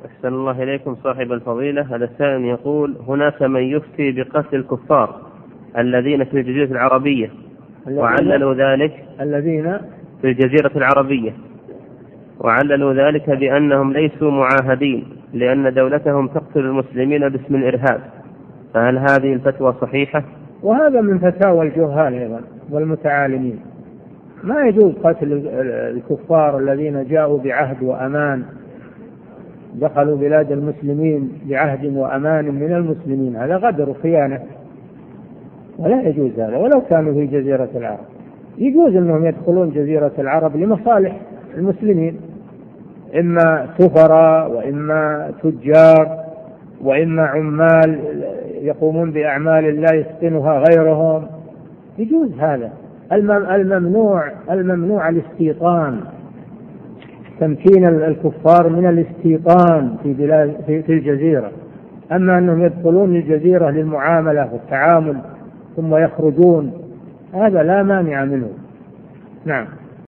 أحسن الله إليكم صاحب الفضيلة. هذا السائل يقول: هناك من يفتي بقتل الكفار الذين في الجزيرة العربية، وعللوا ذلك الذين في الجزيرة العربية، وعللوا ذلك بأنهم ليسوا معاهدين لأن دولتهم تقتل المسلمين باسم الإرهاب، فهل هذه الفتوى صحيحة؟ وهذا من فتاوى الجهال أيضا والمتعالمين. ما يجوز قتل الكفار الذين جاءوا بعهد وأمان، دخلوا بلاد المسلمين بعهد وأمان من المسلمين، هذا غدر وخيانة، ولا يجوز هذا ولو كانوا في جزيرة العرب. يجوز أنهم يدخلون جزيرة العرب لمصالح المسلمين، إما سفراء وإما تجار وإما عمال يقومون بأعمال لا يتقنها غيرهم، يجوز هذا. الممنوع الاستيطان، تمكين الكفار من الاستيطان في الجزيرة. أما أنهم يدخلون الجزيرة للمعاملة والتعامل ثم يخرجون، هذا لا مانع منه. نعم.